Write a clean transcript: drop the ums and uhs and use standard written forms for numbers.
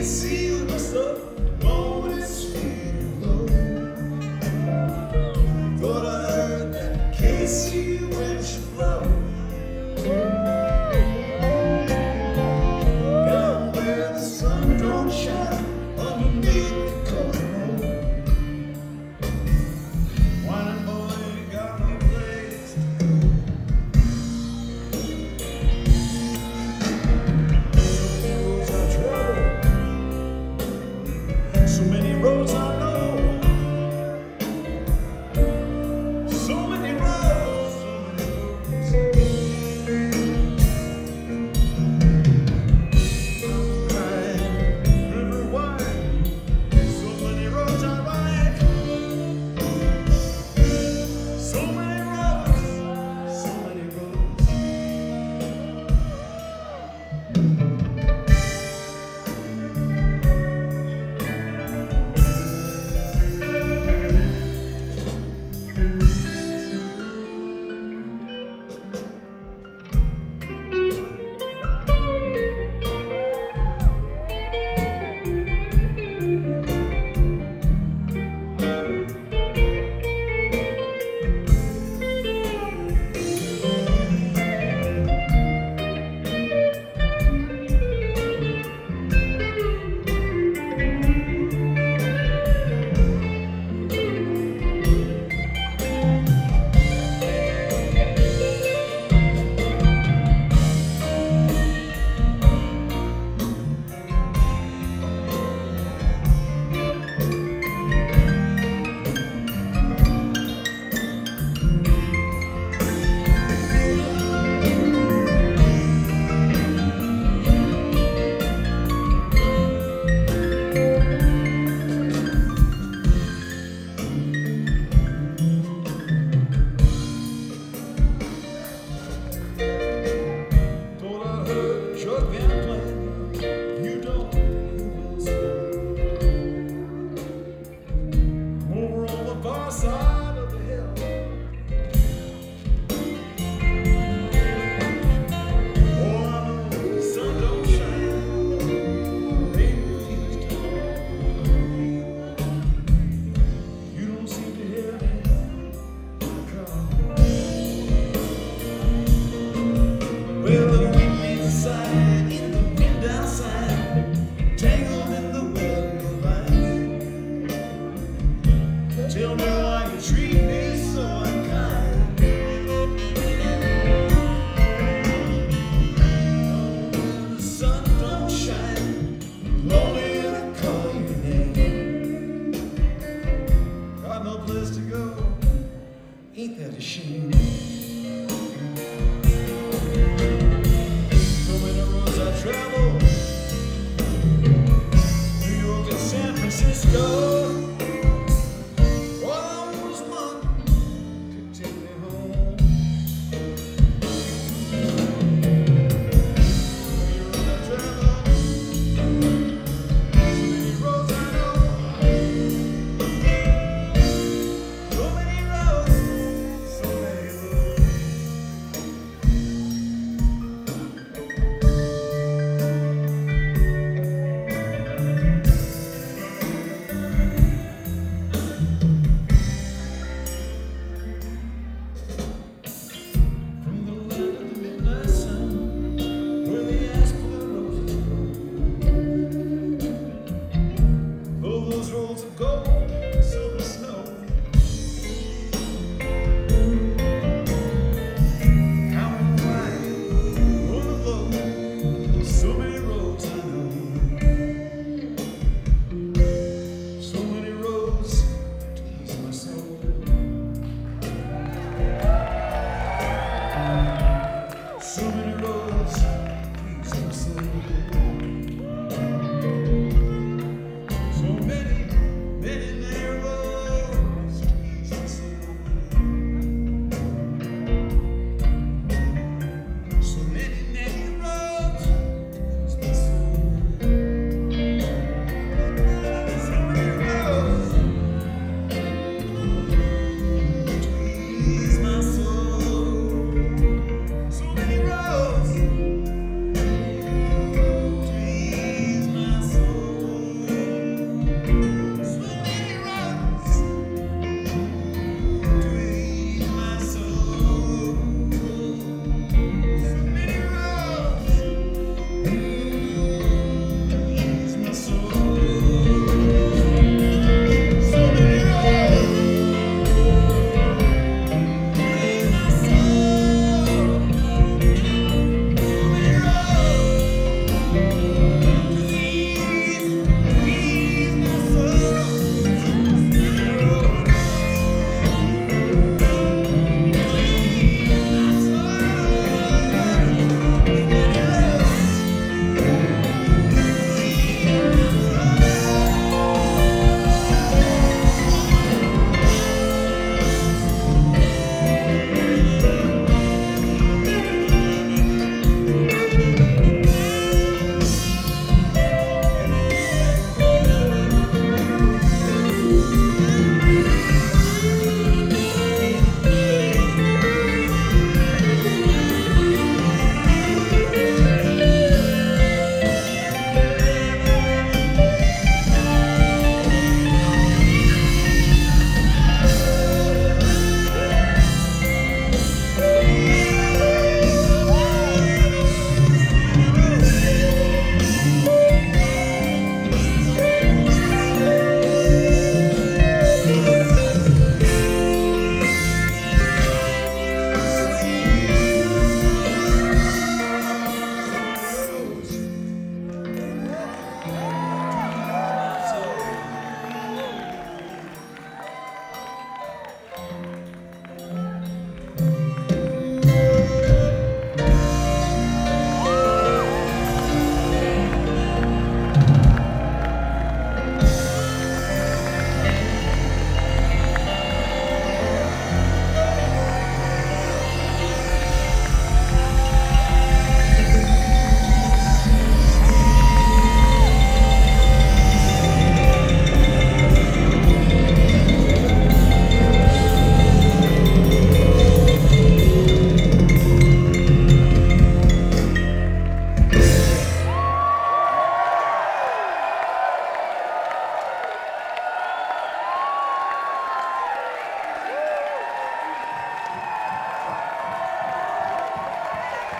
see you must have known it's fading low. Thought I heard that Casey when she flow. Down where the sun don't shine underneath the cold road. Winding boy ain't got no place to go. So many roads I know, so many roads, Ride, river wide, so many roads I ride, so many roads, so many roads. Side of the hill. Oh, I know the sun don't shine, rain refuse to fall. You don't seem to hear me call. Well, the wind beats aside in the wind outside, tangled in the web of life. Tell me why you treat me so unkind. The sun don't shine, lonely to call your name. Got no place to go, ain't that a shame? So many roads I travel, New York and San Francisco.